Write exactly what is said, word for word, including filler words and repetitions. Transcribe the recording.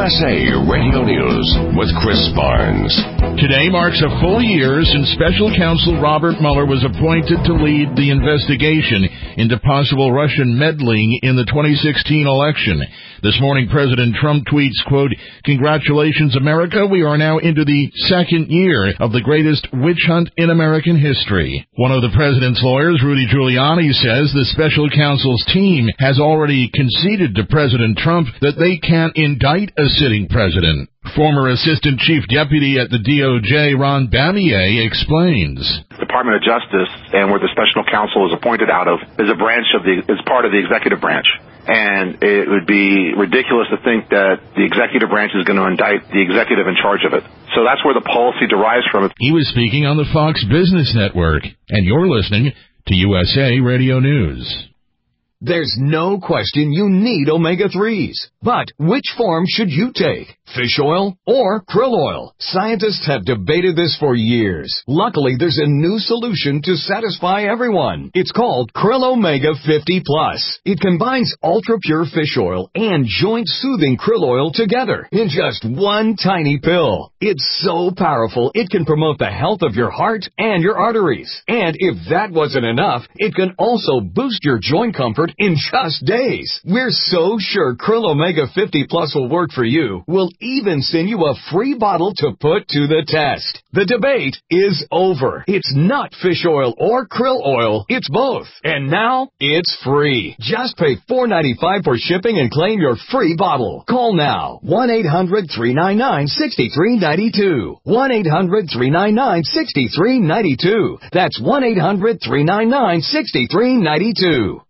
S A Radio News with Chris Barnes. Today marks a full year since Special Counsel Robert Mueller was appointed to lead the investigation into possible Russian meddling in the twenty sixteen election. This morning, President Trump tweets, quote, "Congratulations, America. We are now into the second year of the greatest witch hunt in American history." One of the president's lawyers, Rudy Giuliani, says the special counsel's team has already conceded to President Trump that they can't indict a sitting president. Former Assistant Chief Deputy at the D O J, Ron Bamier, explains. Department of Justice, and where the special counsel is appointed out of, is a branch of the, is part of the executive branch. And it would be ridiculous to think that the executive branch is going to indict the executive in charge of it. So that's where the policy derives from. He was speaking on the Fox Business Network, and you're listening to U S A Radio News. There's no question you need omega threes. But which form should you take? Fish oil or krill oil? Scientists have debated this for years. Luckily, there's a new solution to satisfy everyone. It's called Krill Omega fifty plus. It combines ultra-pure fish oil and joint-soothing krill oil together in just one tiny pill. It's so powerful, it can promote the health of your heart and your arteries. And if that wasn't enough, it can also boost your joint comfort in just days. We're so sure Krill Omega fifty plus will work for you. We'll even send you a free bottle to put to the test. The debate is over. It's not fish oil or krill oil. It's both. And now it's free. Just pay four dollars and ninety-five cents for shipping and claim your free bottle. Call now. one eight hundred three nine nine six three nine two. one eight hundred three nine nine six three nine two. That's one eight hundred three nine nine six three nine two.